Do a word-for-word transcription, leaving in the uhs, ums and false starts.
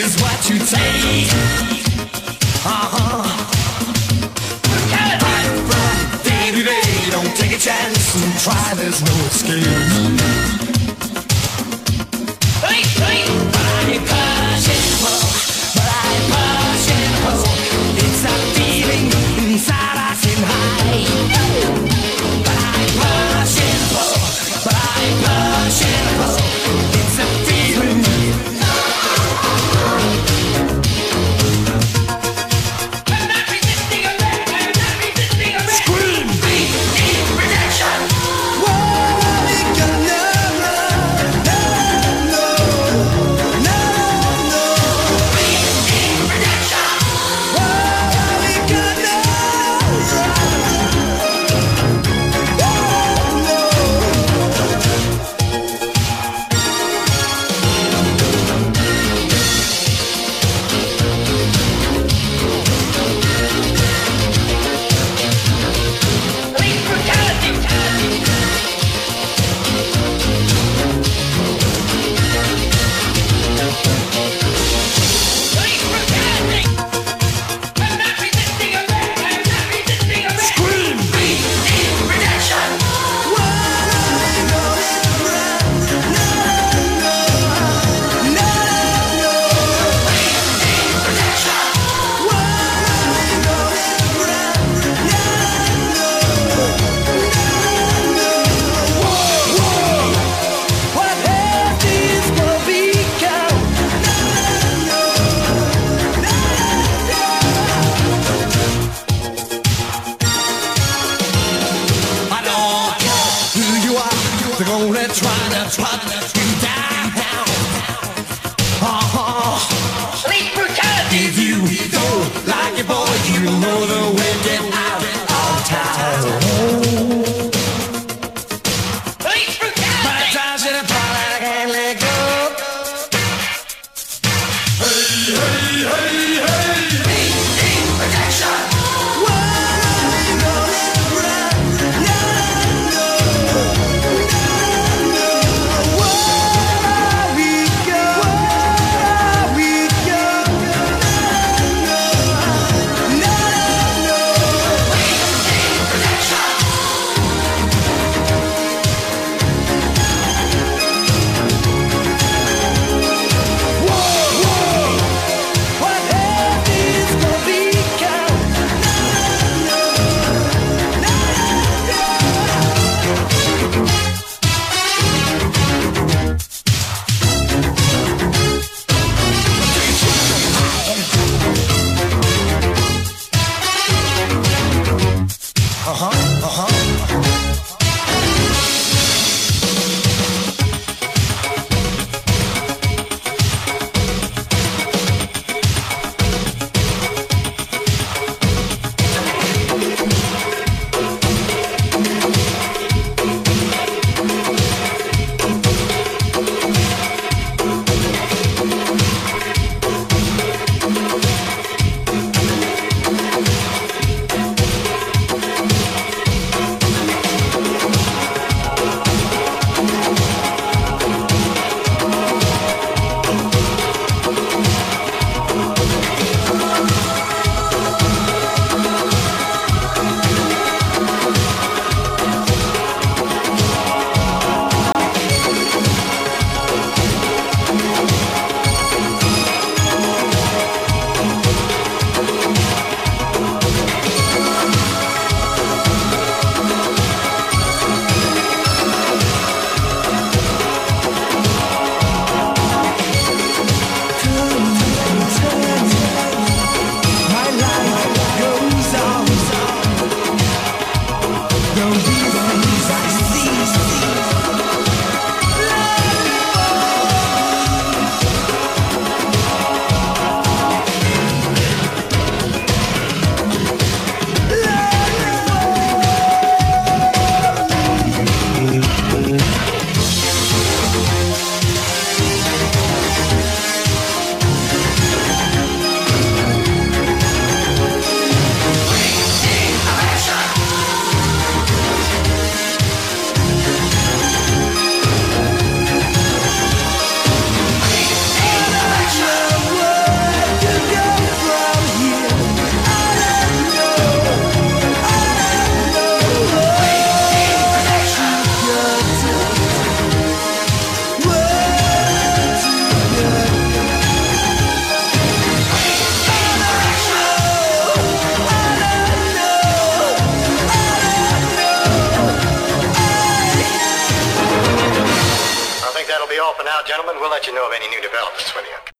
is what you take. Uh-huh. Fight from day to day. Don't take a chance and try. There's no escape. Hey, hey. But I ain't pushing pull. But I ain't pushing pull. It's a feeling inside I can hide. But I ain't pushing pull. But I ain't pushing pull. It's a feeling. No! that'll be all for now, gentlemen. We'll let you know of any new developments when you